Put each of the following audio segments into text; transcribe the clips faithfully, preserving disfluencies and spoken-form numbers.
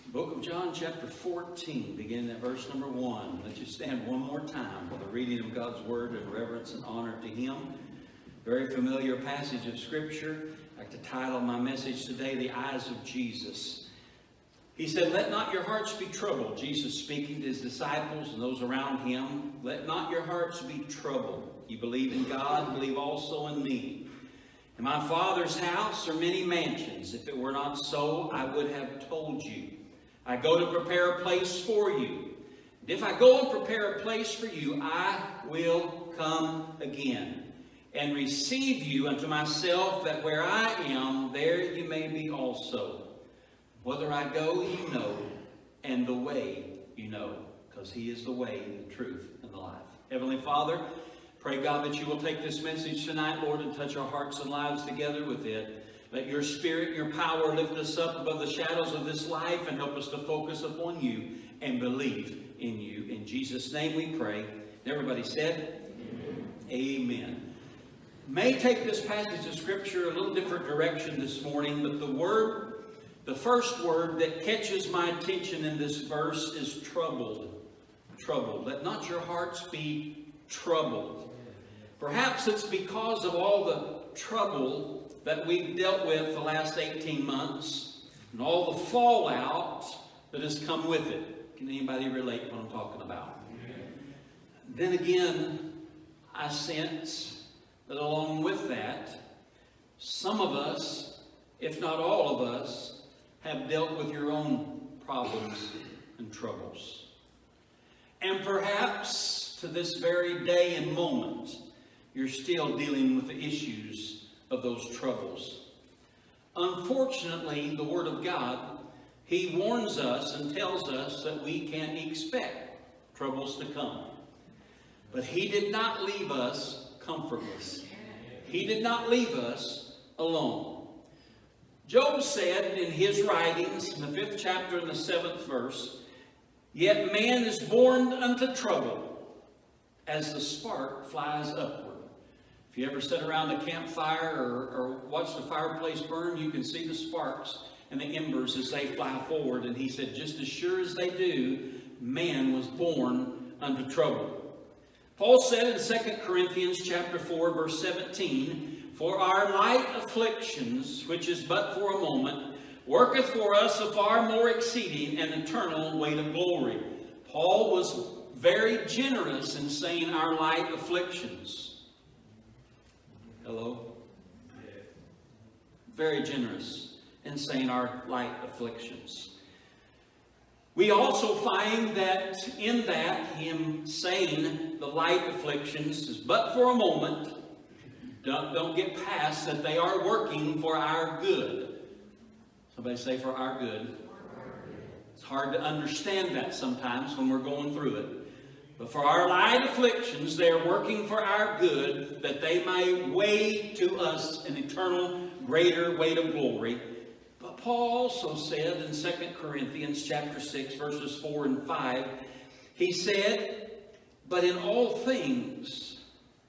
Book of John, chapter fourteen, beginning at verse number one. Let you stand one more time for the reading of God's Word in reverence and honor to Him. Very familiar passage of Scripture. I'd like to title my message today, The Eyes of Jesus. He said, "Let not your hearts be troubled." Jesus speaking to His disciples and those around Him. "Let not your hearts be troubled. You believe in God, believe also in me. In my Father's house are many mansions. If it were not so, I would have told you. I go to prepare a place for you. And if I go and prepare a place for you, I will come again and receive you unto myself, that where I am, there you may be also. Whither I go, you know, and the way you know." Because He is the way, the truth, and the life. Heavenly Father, pray, God, that you will take this message tonight, Lord, and touch our hearts and lives together with it. Let your Spirit, your power lift us up above the shadows of this life and help us to focus upon you and believe in you. In Jesus' name we pray. Everybody said, Amen. Amen. May take this passage of Scripture a little different direction this morning, but the word, the first word that catches my attention in this verse is troubled. Troubled. Let not your hearts be troubled. Perhaps it's because of all the trouble that we've dealt with the last eighteen months and all the fallout that has come with it. Can anybody relate what I'm talking about? Then again, I sense that along with that, some of us, if not all of us, have dealt with your own problems and troubles. And perhaps to this very day and moment, you're still dealing with the issues of those troubles. Unfortunately, the Word of God, He warns us and tells us that we can expect troubles to come. But He did not leave us comfortless. He did not leave us alone. Job said in his writings, in the fifth chapter and the seventh verse, "Yet man is born unto trouble, as the spark flies upward." If you ever sit around a campfire or, or watch the fireplace burn, you can see the sparks and the embers as they fly forward. And he said, just as sure as they do, man was born unto trouble. Paul said in Second Corinthians chapter four, verse seventeen, "For our light afflictions, which is but for a moment, worketh for us a far more exceeding and eternal weight of glory." Paul was very generous in saying our light afflictions. Hello? Very generous in saying our light afflictions. We also find that in that, him saying the light afflictions is but for a moment. Don't, don't get past that they are working for our good. Somebody say for our good. It's hard to understand that sometimes when we're going through it. But for our light afflictions, they are working for our good, that they may weigh to us an eternal greater weight of glory. But Paul also said in Second Corinthians chapter six, verses four and five, he said, "But in all things,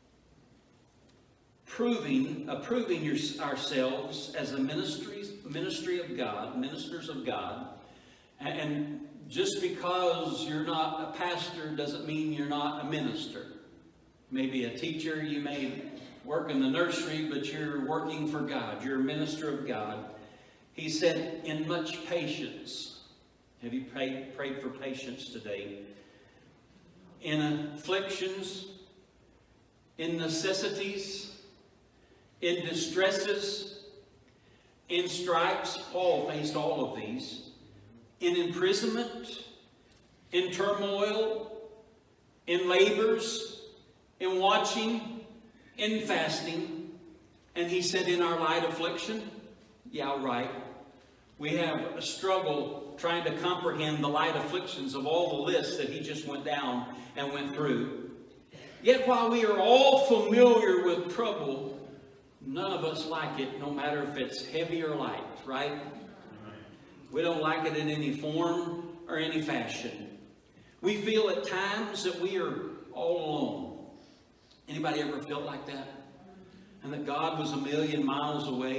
proving, approving your, ourselves as a ministry, ministry of God, ministers of God," and just because you're not a pastor doesn't mean you're not a minister. Maybe a teacher, you may work in the nursery, but you're working for God. You're a minister of God. He said, "In much patience." Have you prayed, prayed for patience today? "In afflictions, in necessities, in distresses, in stripes." Paul faced all of these. "In imprisonment, in turmoil, in labors, in watching, in fasting." And he said, "In our light affliction." Yeah, right. We have a struggle trying to comprehend the light afflictions of all the lists that he just went down and went through. Yet while we are all familiar with trouble, none of us like it, no matter if it's heavy or light, right? We don't like it in any form or any fashion. We feel at times that we are all alone. Anybody ever felt like that? And that God was a million miles away?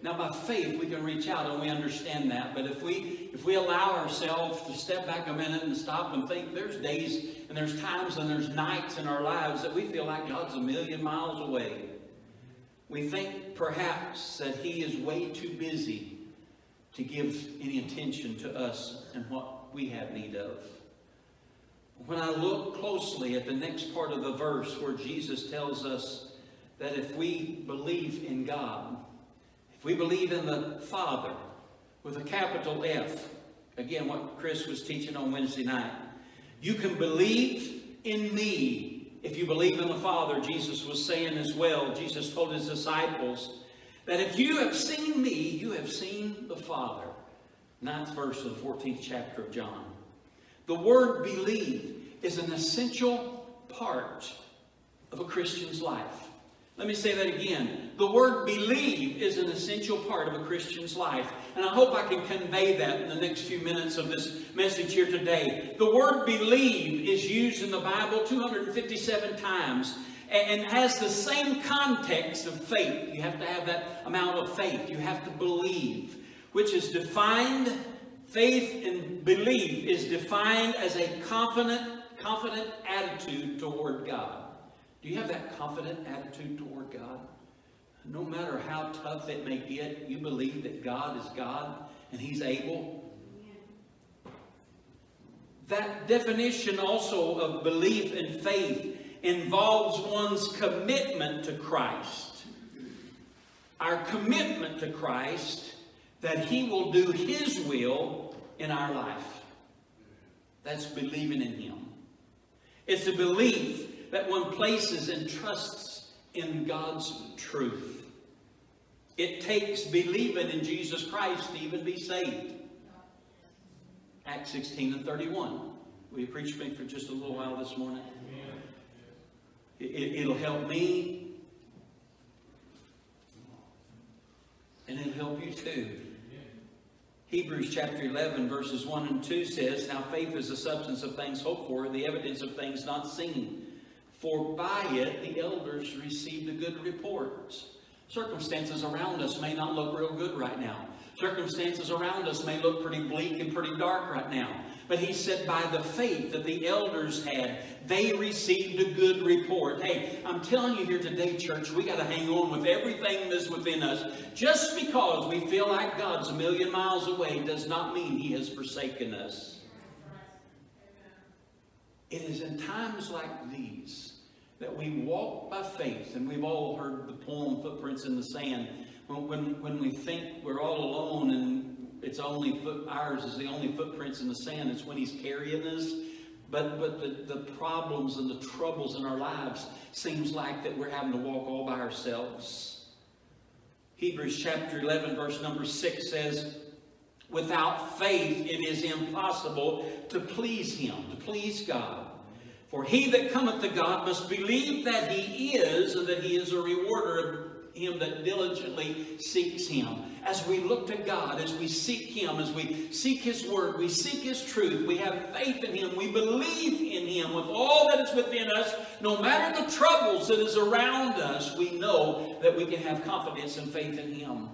Now by faith we can reach out and we understand that. But if we if we allow ourselves to step back a minute and stop and think, there's days and there's times and there's nights in our lives that we feel like God's a million miles away. We think perhaps that He is way too busy to give any attention to us and what we have need of. When I look closely at the next part of the verse where Jesus tells us that if we believe in God, if we believe in the Father with a capital F, again what Chris was teaching on Wednesday night, you can believe in me if you believe in the Father. Jesus was saying as well, Jesus told His disciples that if you have seen me, you have seen the Father. Ninth verse of the fourteenth chapter of John. The word believe is an essential part of a Christian's life. Let me say that again. The word believe is an essential part of a Christian's life. And I hope I can convey that in the next few minutes of this message here today. The word believe is used in the Bible two hundred fifty-seven times and has the same context of faith. You have to have that amount of faith. You have to believe, which is defined, faith and belief is defined as a confident, confident attitude toward God. Do you have that confident attitude toward God? No matter how tough it may get, you believe that God is God and He's able. That definition also of belief and faith involves one's commitment to Christ. Our commitment to Christ, that He will do His will in our life. That's believing in Him. It's a belief that one places and trusts in God's truth. It takes believing in Jesus Christ to even be saved. Acts sixteen and thirty-one. Will you preach me for just a little while this morning? It, it'll help me. And it'll help you too. Hebrews chapter eleven verses one and two says, now faith is the substance of things hoped for, the evidence of things not seen. For by it the elders received a good report. Circumstances around us may not look real good right now. Circumstances around us may look pretty bleak and pretty dark right now. But he said by the faith that the elders had, they received a good report. Hey, I'm telling you here today, church, we got to hang on with everything that's within us. Just because we feel like God's a million miles away does not mean He has forsaken us. It is in times like these that we walk by faith, and we've all heard the poem Footprints in the Sand. When, when, when we think we're all alone and it's only foot, ours is the only footprints in the sand, it's when He's carrying us. But, but the, the problems and the troubles in our lives seems like that we're having to walk all by ourselves. Hebrews chapter eleven verse number six says, without faith it is impossible to please Him, to please God. For he that cometh to God must believe that He is, and that He is a rewarder of him that diligently seeks Him. As we look to God, as we seek Him, as we seek His Word, we seek His truth, we have faith in Him, we believe in Him with all that is within us, no matter the troubles that is around us, we know that we can have confidence and faith in Him.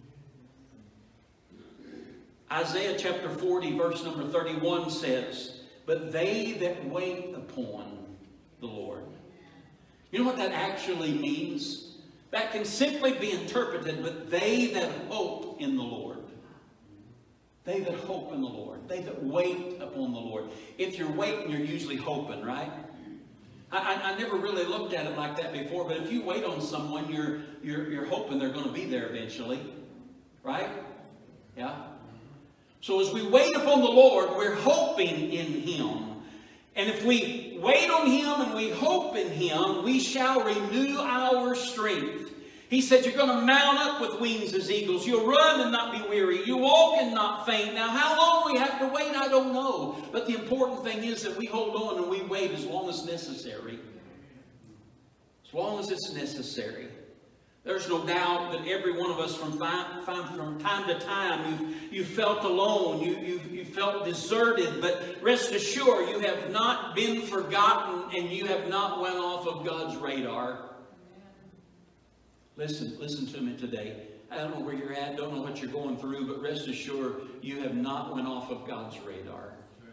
Isaiah chapter forty verse number thirty-one says, but they that wait upon the Lord. You know what that actually means? That can simply be interpreted, but they that hope in the Lord. They that hope in the Lord. They that wait upon the Lord. If you're waiting, you're usually hoping, right? I, I, I never really looked at it like that before, but if you wait on someone, you're, you're, you're hoping they're going to be there eventually. Right? Yeah? So as we wait upon the Lord, we're hoping in Him. And if we wait on Him and we hope in Him, we shall renew our strength. He said you're going to mount up with wings as eagles. You'll run and not be weary. You walk and not faint. Now how long we have to wait, I don't know. But the important thing is that we hold on and we wait as long as necessary. As long as it's necessary. There's no doubt that every one of us from, from time to time, you've, you've felt alone, you, you've, you've felt deserted, but rest assured you have not been forgotten and you have not went off of God's radar. Listen, listen to me today. I don't know where you're at, don't know what you're going through, but rest assured, you have not went off of God's radar.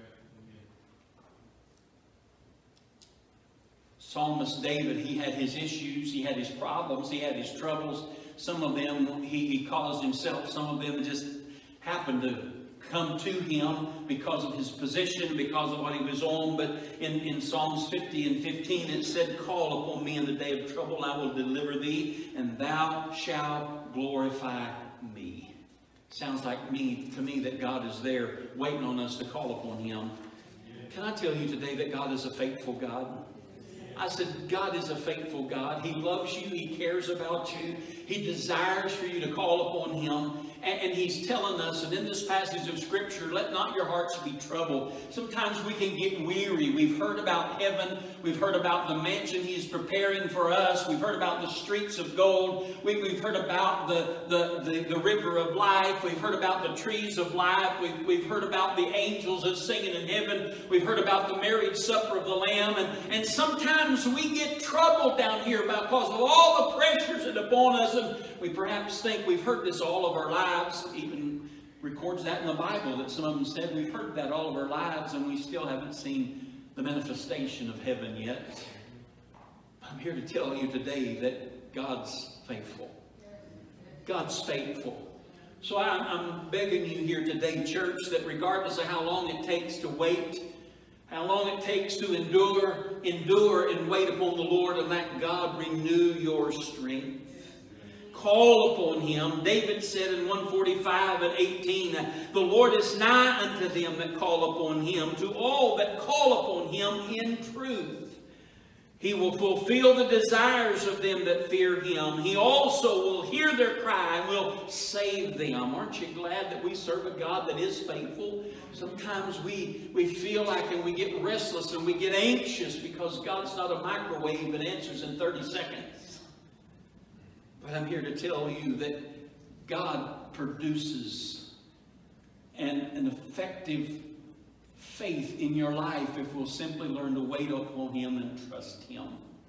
Psalmist David, he had his issues, he had his problems, he had his troubles. Some of them he, he caused himself. Some of them just happened to come to him because of his position, because of what he was on. But in, in Psalms fifty and fifteen, it said, "Call upon me in the day of trouble, and I will deliver thee, and thou shalt glorify me." Sounds like me to me that God is there waiting on us to call upon him. Can I tell you today that God is a faithful God? I said, God is a faithful God. He loves you. He cares about you. He desires for you to call upon him. And, and he's telling us, and in this passage of Scripture, let not your hearts be troubled. Sometimes we can get weary. We've heard about heaven. We've heard about the mansion he's preparing for us. We've heard about the streets of gold. We, we've heard about the, the, the, the river of life. We've heard about the trees of life. We've, we've heard about the angels that's singing in heaven. We've heard about the marriage supper of the Lamb. And, and sometimes we get troubled down here because of all the pressures that are upon us. And we perhaps think we've heard this all of our lives. Even records that in the Bible, that some of them said we've heard that all of our lives and we still haven't seen the manifestation of heaven yet. I'm here to tell you today that God's faithful. God's faithful. So I, I'm begging you here today, church, that regardless of how long it takes to wait, how long it takes to endure, endure and wait upon the Lord, and let God renew your strength. Call upon him. David said in one forty-five and eighteen, "The Lord is nigh unto them that call upon him, to all that call upon him in truth. He will fulfill the desires of them that fear him. He also will hear their cry and will save them." Aren't you glad that we serve a God that is faithful? Sometimes we, we feel like and we get restless and we get anxious because God's not a microwave that answers in thirty seconds. But I'm here to tell you that God produces an, an effective faith in your life if we'll simply learn to wait upon him and trust him.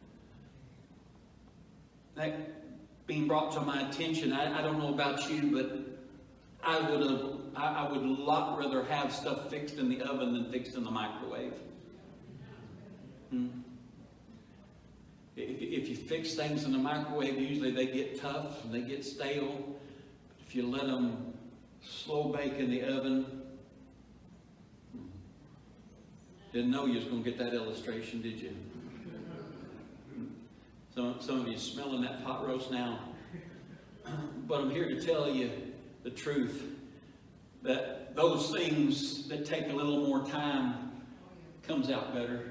That being brought to my attention, I, I don't know about you, but I would have, I, I would a lot rather have stuff fixed in the oven than fixed in the microwave. Hmm. If, if you fix things in the microwave, usually they get tough and they get stale. If you let them slow bake in the oven, didn't know you was going to get that illustration, did you? Some, some of you smelling that pot roast now. But I'm here to tell you the truth, that those things that take a little more time comes out better.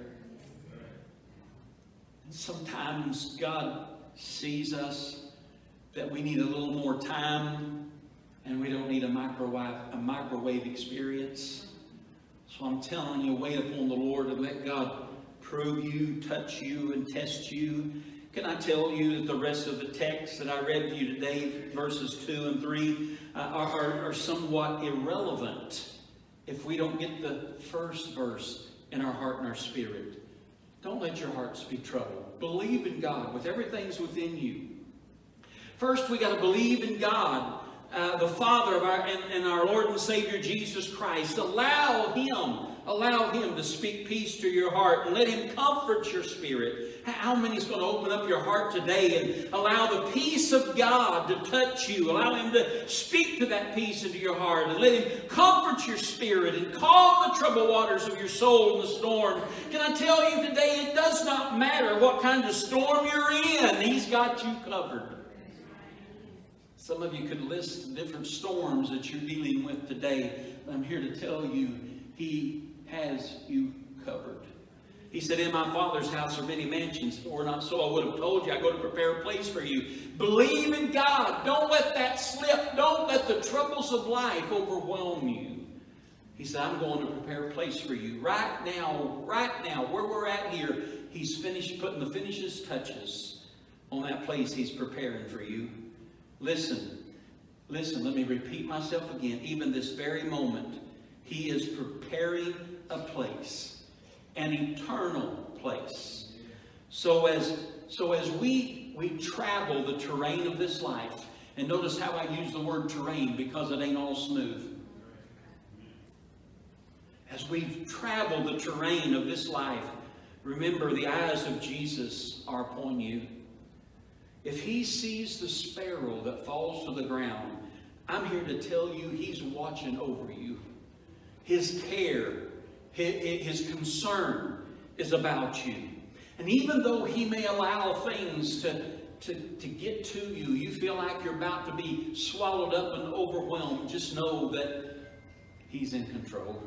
Sometimes God sees us that we need a little more time and we don't need a microwave, a microwave experience. So I'm telling you, wait upon the Lord and let God prove you, touch you, and test you. Can I tell you that the rest of the text that I read to you today, verses two and three, uh, are, are somewhat irrelevant if we don't get the first verse in our heart and our spirit. Don't let your hearts be troubled. Believe in God with everything that's within you. First, we got to believe in God, uh, the Father of our and, and our Lord and Savior Jesus Christ. Allow Him, allow Him to speak peace to your heart and let Him comfort your spirit. How many is going to open up your heart today and allow the peace of God to touch you? Allow Him to speak to that peace into your heart and let Him comfort your spirit and calm the troubled waters of your soul in the storm. Can I tell you today, it does not matter what kind of storm you're in. He's got you covered. Some of you could list different storms that you're dealing with today. But I'm here to tell you, He has you covered. He said, in my Father's house are many mansions. If it were not so, I would have told you. I go to prepare a place for you. Believe in God. Don't let that slip. Don't let the troubles of life overwhelm you. He said, I'm going to prepare a place for you. Right now, right now, where we're at here, He's finished putting the finishes touches on that place He's preparing for you. Listen, listen, let me repeat myself again. Even this very moment, He is preparing a place. An eternal place. So as so as we we travel the terrain of this life, And notice how I use the word terrain, because it ain't all smooth. As we travel the terrain of this life, remember the eyes of Jesus are upon you. If He sees the sparrow that falls to the ground, I'm here to tell you He's watching over you. His care, His concern is about you. And even though He may allow things to, to, to get to you, you feel like you're about to be swallowed up and overwhelmed, just know that He's in control.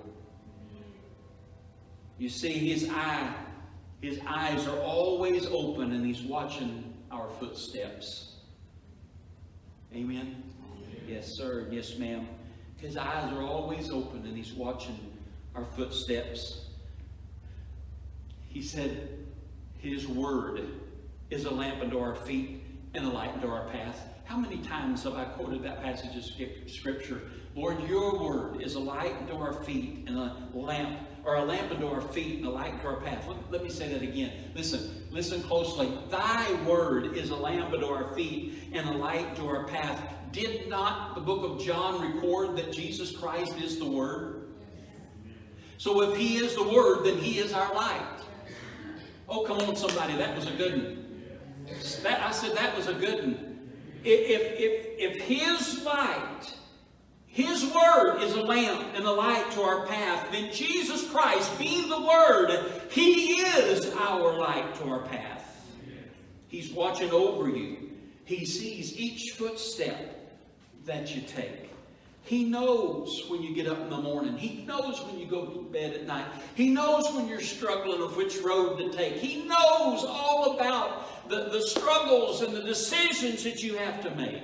You see, His eye, His eyes are always open, and He's watching our footsteps. Amen? Amen. Yes, sir. Yes, ma'am. His eyes are always open, and He's watching our footsteps. He said His word is a lamp unto our feet and a light unto our path. How many times have I quoted that passage of Scripture? Lord, your word is a light unto our feet and a lamp, or a lamp unto our feet and a light unto our path. Let, let me say that again. Listen, listen closely. Thy word is a lamp unto our feet and a light unto our path. Did not the book of John record that Jesus Christ is the Word? So if He is the Word, then He is our light. Oh, come on, somebody. That was a good one. That, I said that was a good one. If, if, if His light, His Word is a lamp and a light to our path, then Jesus Christ, being the Word, He is our light to our path. He's watching over you. He sees each footstep that you take. He knows when you get up in the morning. He knows when you go to bed at night. He knows when you're struggling of which road to take. He knows all about the, the struggles and the decisions that you have to make.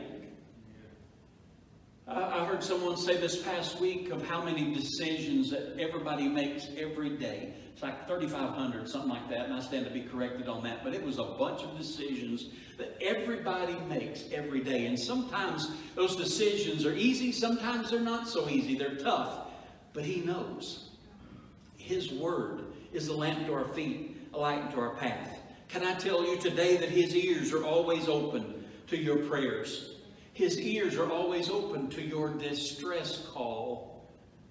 I heard someone say this past week of how many decisions that everybody makes every day. It's like thirty-five hundred, something like that, and I stand to be corrected on that. But it was a bunch of decisions that everybody makes every day. And sometimes those decisions are easy, sometimes they're not so easy. They're tough. But He knows. His word is a lamp to our feet, a light to our path. Can I tell you today that His ears are always open to your prayers? His ears are always open to your distress call.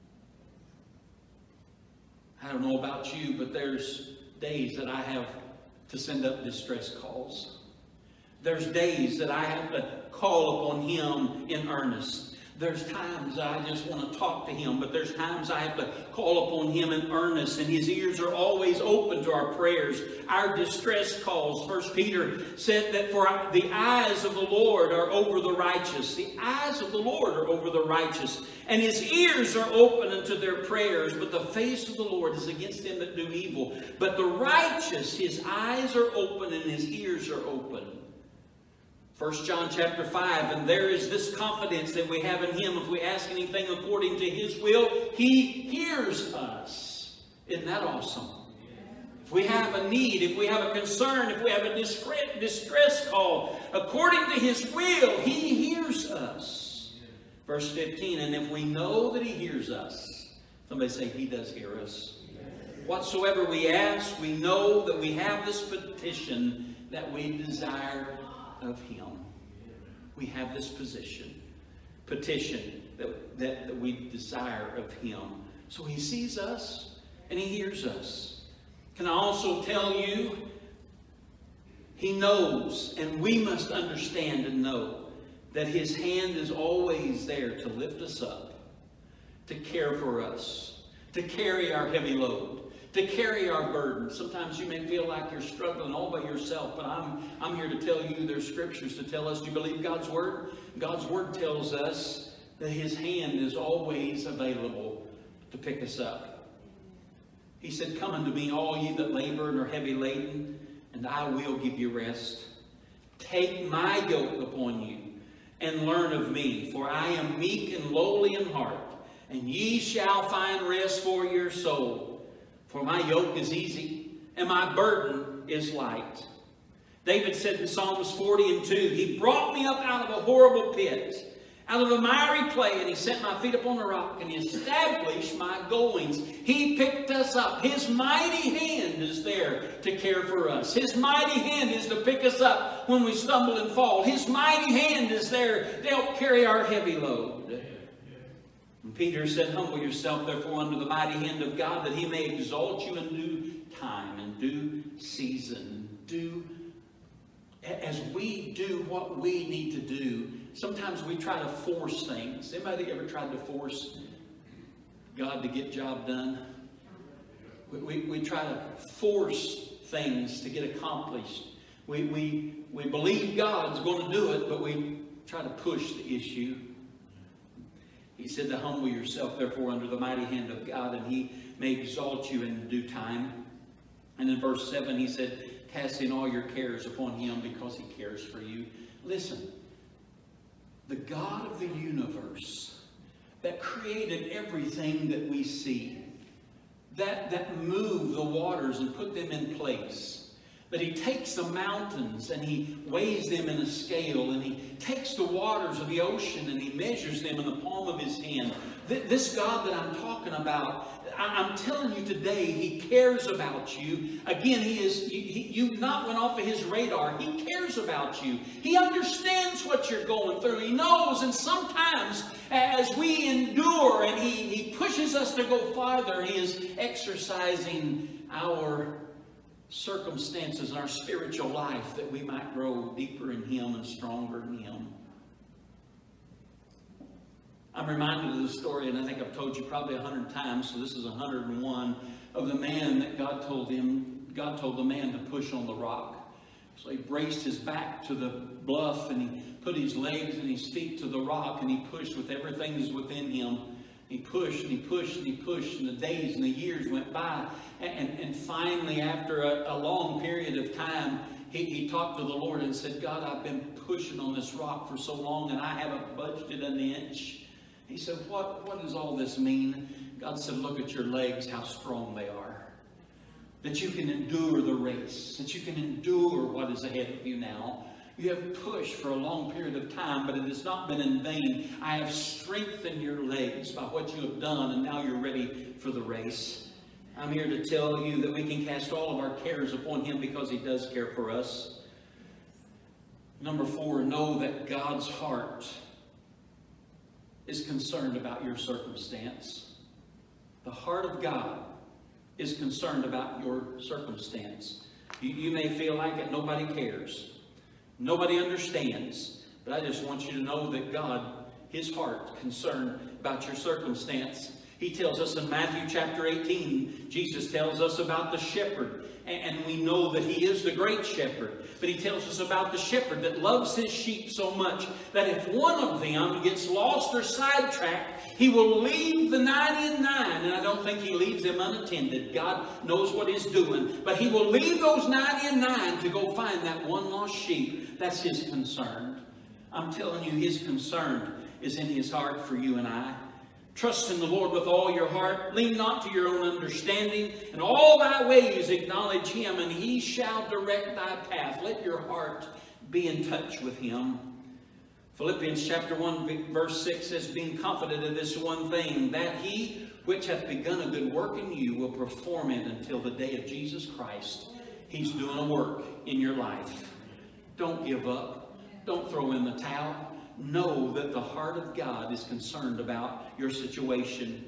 I don't know about you, but there's days that I have to send up distress calls. There's days that I have to call upon Him in earnest. There's times I just want to talk to Him, but there's times I have to call upon Him in earnest, and His ears are always open to our prayers, our distress calls. First Peter said that for the eyes of the Lord are over the righteous. The eyes of the Lord are over the righteous, and His ears are open unto their prayers, but the face of the Lord is against them that do evil. But the righteous, His eyes are open and His ears are open. First John chapter five, and there is this confidence that we have in Him. If we ask anything according to His will, He hears us. Isn't that awesome? If we have a need, if we have a concern, if we have a distress call, according to His will, He hears us. Verse fifteen, and if we know that He hears us, somebody say, He does hear us. Whatsoever we ask, we know that we have this petition that we desire of Him. We have this position, petition that, that, that we desire of Him. So He sees us and He hears us. Can I also tell you, He knows, and we must understand and know that His hand is always there to lift us up, to care for us, to carry our heavy load, to carry our burden. Sometimes you may feel like you're struggling all by yourself, but I'm, I'm here to tell you there's scriptures to tell us. Do you believe God's Word? God's Word tells us that His hand is always available to pick us up. He said, come unto me, all ye that labor and are heavy laden, and I will give you rest. Take my yoke upon you, and learn of me, for I am meek and lowly in heart, and ye shall find rest for your soul. For my yoke is easy, and my burden is light. David said in Psalms forty and two, He brought me up out of a horrible pit, out of the miry clay, and He set my feet upon the rock, and He established my goings. He picked us up. His mighty hand is there to care for us. His mighty hand is to pick us up when we stumble and fall. His mighty hand is there to help carry our heavy load. And Peter said, humble yourself, therefore, under the mighty hand of God, that He may exalt you in due time, in due season. Do, as we do what we need to do, sometimes we try to force things. Anybody ever tried to force God to get job done? We, we, we try to force things to get accomplished. We, we, we believe God's going to do it, but we try to push the issue. He said to humble yourself, therefore, under the mighty hand of God, and He may exalt you in due time. And in verse seven, He said, casting all your cares upon Him because He cares for you. Listen, the God of the universe that created everything that we see, that, that moved the waters and put them in place, that He takes the mountains and He weighs them in a scale, and He takes the waters of the ocean and He measures them in the palm of His hand. This God that I'm talking about, I'm telling you today, He cares about you. Again, He is, he, you not went off of His radar. He cares about you. He understands what you're going through. He knows, and sometimes as we endure and He, he pushes us to go farther, He is exercising our circumstances in our spiritual life that we might grow deeper in Him and stronger in Him. I'm reminded of the story, and I think I've told you probably a hundred times, so this is a hundred and one, of the man that God told him, God told the man to push on the rock. So he braced his back to the bluff, and he put his legs and his feet to the rock, and he pushed with everything that's within him. He pushed and he pushed and he pushed, and the days and the years went by. And, and, and finally, after a, a long period of time, he, he talked to the Lord and said, God, I've been pushing on this rock for so long, and I haven't budged it an inch. He said, what, what does all this mean? God said, look at your legs, how strong they are. That you can endure the race. That you can endure what is ahead of you now. You have pushed for a long period of time, but it has not been in vain. I have strengthened your legs by what you have done, and now you're ready for the race. I'm here to tell you that we can cast all of our cares upon Him because He does care for us. Number four, know that God's heart is concerned about your circumstance. The heart of God is concerned about your circumstance. You, you may feel like it, nobody cares. Nobody understands. But I just want you to know that God, His heart, concerned about your circumstance. He tells us in Matthew chapter eighteen, Jesus tells us about the shepherd. And we know that He is the great shepherd. But He tells us about the shepherd that loves his sheep so much that if one of them gets lost or sidetracked, He will leave the ninety-nine. And I don't think He leaves them unattended. God knows what He's doing. But He will leave those ninety-nine to go find that one lost sheep. That's His concern. I'm telling you, His concern is in His heart for you and I. Trust in the Lord with all your heart. Lean not to your own understanding. In all thy ways acknowledge Him, and He shall direct thy path. Let your heart be in touch with Him. Philippians chapter one verse six says, being confident of this one thing, that He which hath begun a good work in you will perform it until the day of Jesus Christ. He's doing a work in your life. Don't give up. Don't throw in the towel. Know that the heart of God is concerned about your situation.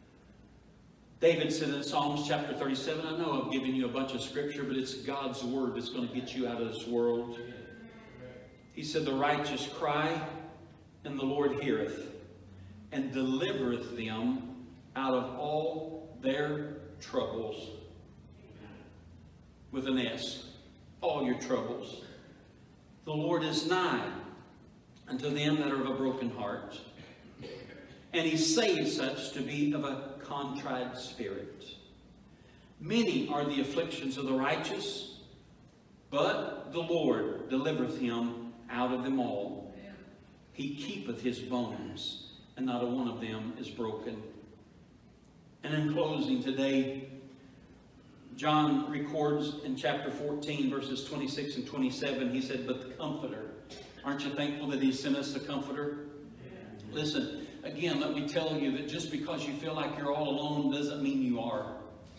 David said in Psalms chapter thirty-seven, I know I've given you a bunch of scripture, but it's God's word that's going to get you out of this world. He said, the righteous cry, and the Lord heareth, and delivereth them out of all their troubles. With an S. All your troubles. The Lord is nigh unto them that are of a broken heart, and He saves such to be of a contrite spirit. Many are the afflictions of the righteous, but the Lord delivereth him out of them all. He keepeth his bones, and not a one of them is broken. And in closing today, John records in chapter fourteen, verses twenty-six and twenty-seven, he said, but the Comforter. Aren't you thankful that He sent us the Comforter? Listen, again, let me tell you that just because you feel like you're all alone doesn't mean you are.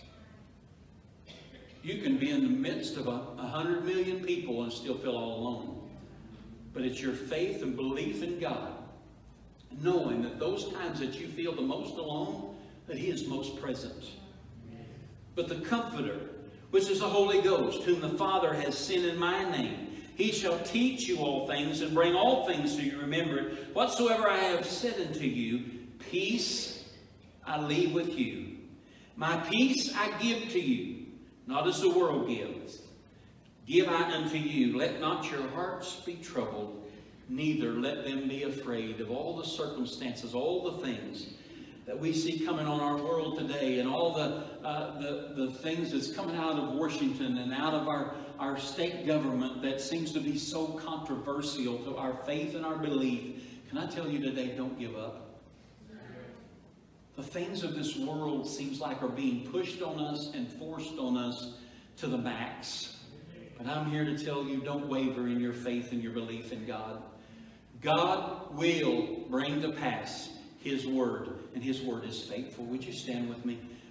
You can be in the midst of a, a hundred million people and still feel all alone. But it's your faith and belief in God, knowing that those times that you feel the most alone, that He is most present. But the Comforter, which is the Holy Ghost, whom the Father has sent in my name, He shall teach you all things and bring all things to your remembrance. Whatsoever I have said unto you, peace I leave with you. My peace I give to you, not as the world gives. Give I unto you. Let not your hearts be troubled, neither let them be afraid. Of all the circumstances, all the things that we see coming on our world today, and all the, uh, the, the things that's coming out of Washington and out of our, our state government that seems to be so controversial to our faith and our belief, can I tell you today, don't give up. The things of this world seems like are being pushed on us and forced on us to the max. But I'm here to tell you, don't waver in your faith and your belief in God. God will bring to pass His Word, and His Word is faithful. Would you stand with me?